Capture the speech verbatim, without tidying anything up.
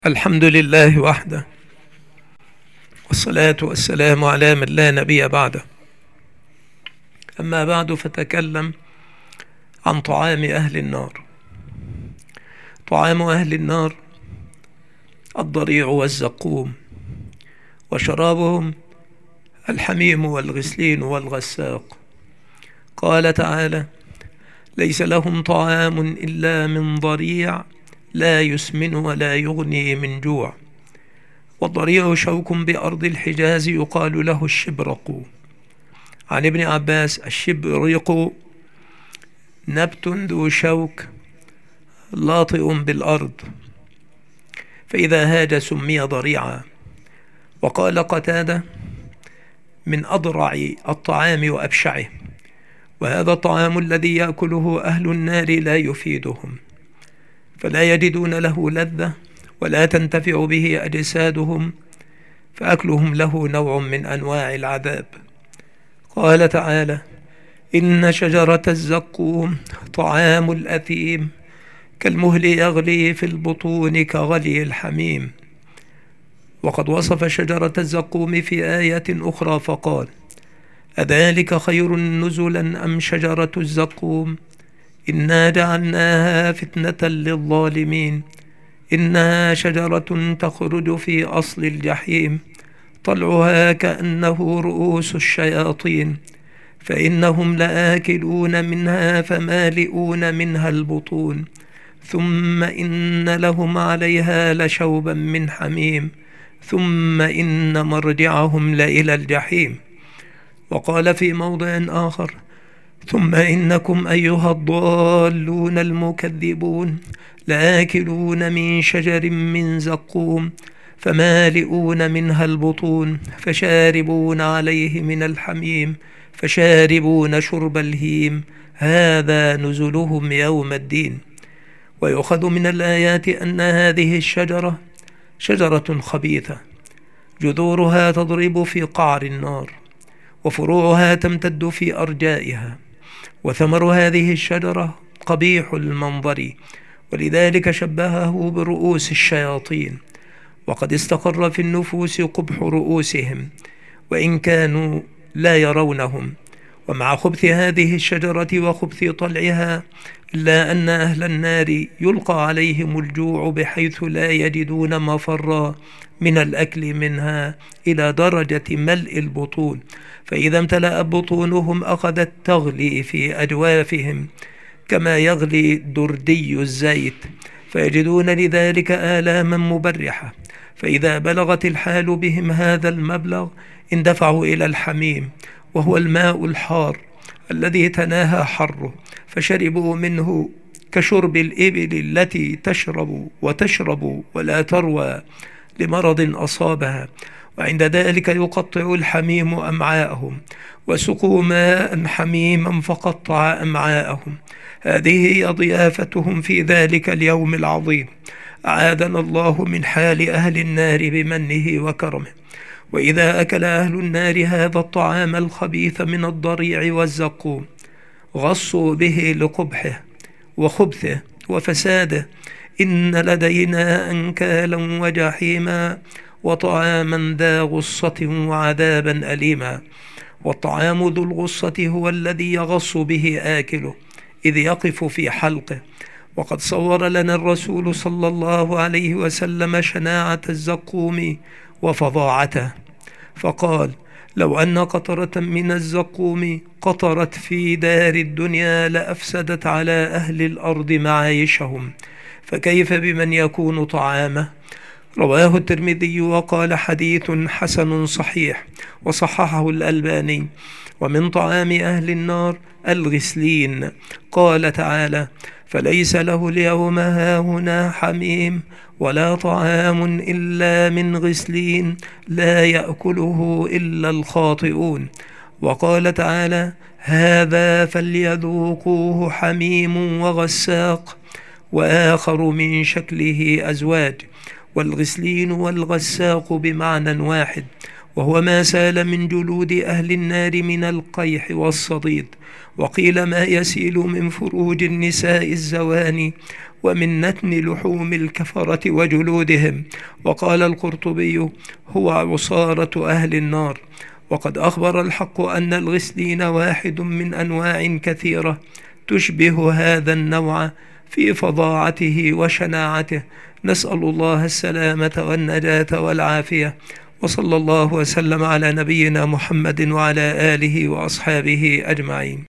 الحمد لله وحده، والصلاة والسلام على من لا نبي بعده. أما بعد، فتكلم عن طعام أهل النار. طعام أهل النار الضريع والزقوم، وشرابهم الحميم والغسلين والغساق. قال تعالى: ليس لهم طعام إلا من ضريع لا يسمن ولا يغني من جوع. والضريع شوك بأرض الحجاز يقال له الشبرق. عن ابن عباس: الشبرق نبت ذو شوك لاطئ بالأرض، فإذا هاج سمي ضريعا. وقال قتادة: من أضرع الطعام وأبشعه، وهذا الطعام الذي يأكله أهل النار لا يفيدهم، فلا يجدون له لذة ولا تنتفع به أجسادهم، فأكلهم له نوع من أنواع العذاب. قال تعالى: إن شجرة الزقوم طعام الأثيم كالمهل يغلي في البطون كغلي الحميم. وقد وصف شجرة الزقوم في آية أخرى فقال: أذلك خير نزلا أم شجرة الزقوم إنا جعلناها فتنة للظالمين إنها شجرة تخرج في أصل الجحيم طلعها كأنه رؤوس الشياطين فإنهم لآكلون منها فمالئون منها البطون ثم إن لهم عليها لشوبا من حميم ثم إن مرجعهم لإلى الجحيم. وقال في موضع آخر: ثم إنكم أيها الضالون المكذبون لآكلون من شجر من زقوم فمالئون منها البطون فشاربون عليه من الحميم فشاربون شرب الهيم هذا نزلهم يوم الدين. ويؤخذ من الآيات أن هذه الشجرة شجرة خبيثة، جذورها تضرب في قعر النار، وفروعها تمتد في أرجائها، وثمر هذه الشجرة قبيح المنظر، ولذلك شبهه برؤوس الشياطين. وقد استقر في النفوس قبح رؤوسهم وإن كانوا لا يرونهم. ومع خبث هذه الشجرة وخبث طلعها، إلا أن أهل النار يلقى عليهم الجوع بحيث لا يجدون مفرا من الأكل منها إلى درجة ملء البطون، فإذا امتلأت بطونهم أخذت تغلي في أجوافهم كما يغلي دردي الزيت، فيجدون لذلك آلاما مبرحة. فإذا بلغت الحال بهم هذا المبلغ اندفعوا إلى الحميم، وهو الماء الحار الذي تناهى حره، فشربوا منه كشرب الإبل التي تشرب وتشرب ولا تروى لمرض أصابها. وعند ذلك يقطع الحميم أمعاءهم، وسقوا ماء حميما فقطع أمعاءهم. هذه هي ضيافتهم في ذلك اليوم العظيم. أعاذنا الله من حال أهل النار بمنه وكرمه. وإذا أكل أهل النار هذا الطعام الخبيث من الضريع والزقوم غصوا به لقبحه وخبثه وفساده. إن لدينا أنكالا وجحيما وطعاما ذا غصة وعذابا أليما. والطعام ذو الغصة هو الذي يغص به آكله إذ يقف في حلقه. وقد صور لنا الرسول صلى الله عليه وسلم شناعة الزقوم وفظاعته، فقال: لو أن قطرة من الزقوم قطرت في دار الدنيا لأفسدت على أهل الأرض معايشهم، فكيف بمن يكون طعامه؟ رواه الترمذي وقال: حديث حسن صحيح، وصححه الألباني. ومن طعام أهل النار الغسلين. قال تعالى: فليس له اليوم هاهنا حميم ولا طعام إلا من غسلين لا يأكله إلا الخاطئون. وقال تعالى: هذا فليذوقوه حميم وغساق وآخر من شكله أزواج. والغسلين والغساق بمعنى واحد، وهو ما سال من جلود أهل النار من القيح والصديد، وقيل ما يسيل من فروج النساء الزواني ومن نتن لحوم الكفرة وجلودهم. وقال القرطبي هو عصارة أهل النار. وقد أخبر الحق أن الغسلين واحد من أنواع كثيرة تشبه هذا النوع في فظاعته وشناعته. نسأل الله السلامة والنجاة والعافية، وصلى الله وسلم على نبينا محمد وعلى آله وأصحابه أجمعين.